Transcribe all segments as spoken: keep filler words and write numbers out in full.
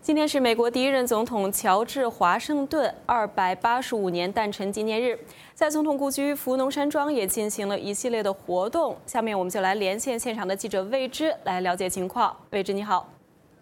今天是美国第一任总统乔治·华盛顿二百八十五年诞辰纪念日，在总统故居福农山庄也进行了一系列的活动。下面我们就来连线现场的记者魏之来了解情况。魏之，你好。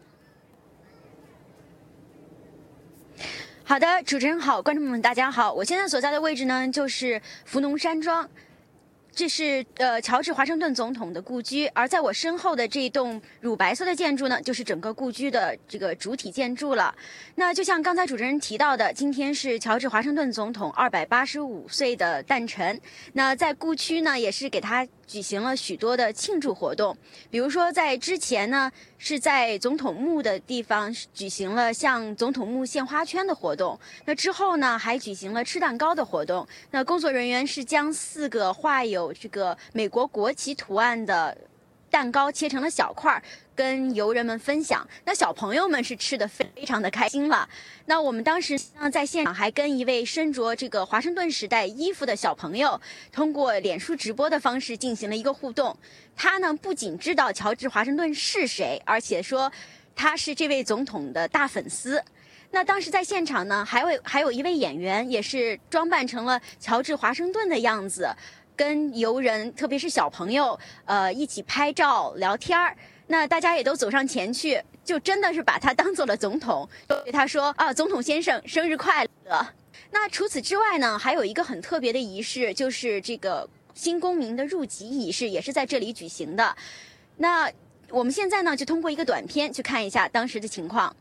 好的，主持人好，观众们大家好，我现在所在的位置呢就是福农山庄。这是呃乔治华盛顿总统的故居，而在我身后的这一栋乳白色的建筑呢，就是整个故居的这个主体建筑了。那就像刚才主持人提到的，今天是乔治华盛顿总统二百八十五岁的诞辰。那在故区呢，也是给他举行了许多的庆祝活动，比如说在之前呢，是在总统墓的地方举行了向总统墓献花圈的活动。那之后呢，还举行了吃蛋糕的活动。那工作人员是将四个画有这个美国国旗图案的蛋糕切成了小块，跟游人们分享。那小朋友们是吃得非常的开心了。那我们当时呢，在现场还跟一位身着这个华盛顿时代衣服的小朋友，通过脸书直播的方式进行了一个互动。他呢，不仅知道乔治华盛顿是谁，而且说他是这位总统的大粉丝。那当时在现场呢，还有还有一位演员，也是装扮成了乔治华盛顿的样子，跟游人，特别是小朋友，呃，一起拍照聊天儿。那大家也都走上前去，就真的是把他当做了总统，对他说啊，总统先生，生日快乐。那除此之外呢，还有一个很特别的仪式，就是这个新公民的入籍仪式，也是在这里举行的。那我们现在呢，就通过一个短片去看一下当时的情况。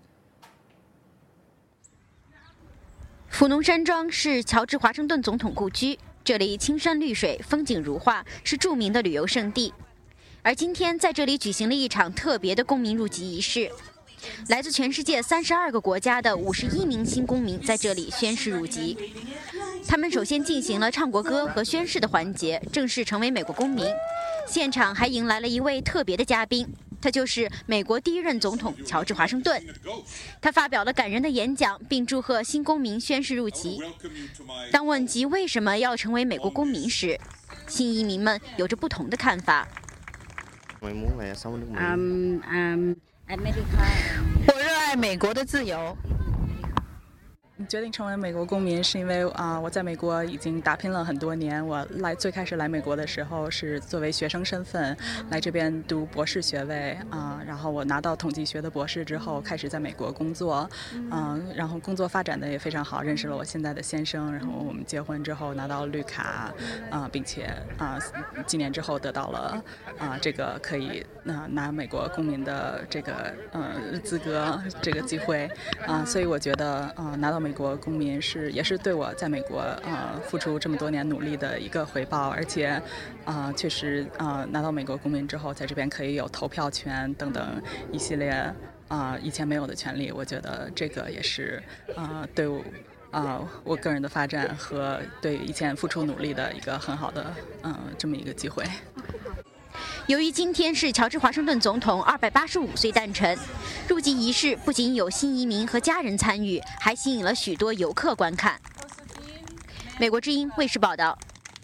福农山庄是乔治华盛顿总统故居，这里青山绿水，风景如画，是著名的旅游胜地。而今天在这里举行了一场特别的公民入籍仪式，来自全世界三十二个国家的五十一名新公民在这里宣誓入籍。他们首先进行了唱国歌和宣誓的环节，正式成为美国公民。现场还迎来了一位特别的嘉宾，他就是美国第一任总统乔治华盛顿。他发表了感人的演讲，并祝贺新公民宣誓入籍。当问及为什么要成为美国公民时，新移民们有着不同的看法。 嗯嗯，我热爱美国的自由。 决定成为美国公民是因为啊、呃，我在美国已经打拼了很多年。我来最开始来美国的时候是作为学生身份来这边读博士学位啊、呃，然后我拿到统计学的博士之后，开始在美国工作，嗯、呃，然后工作发展的也非常好，认识了我现在的先生，然后我们结婚之后拿到绿卡啊、呃，并且啊、呃、几年之后得到了啊、呃、这个可以呃拿美国公民的这个呃资格这个机会啊、呃，所以我觉得啊、呃、拿到美国公民是也是对我在美国呃付出这么多年努力的一个回报，而且啊、呃、确实啊、呃、拿到美国公民之后，在这边可以有投票权等等一系列啊、呃、以前没有的权利，我觉得这个也是啊、呃、对我啊、呃、我个人的发展和对以前付出努力的一个很好的嗯、呃、这么一个机会。 由于今天是乔治华盛顿总统二百八十五岁诞辰，入籍仪式不仅有新移民和家人参与，还吸引了许多游客观看。美国之音卫视报道。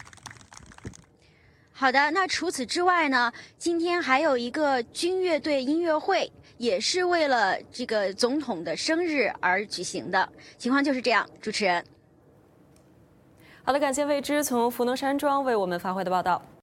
好的，那除此之外呢，今天还有一个军乐队音乐会，也是为了这个总统的生日而举行的。情况就是这样，主持人。 好的，感谢魏之从福农山庄为我们发回的报道。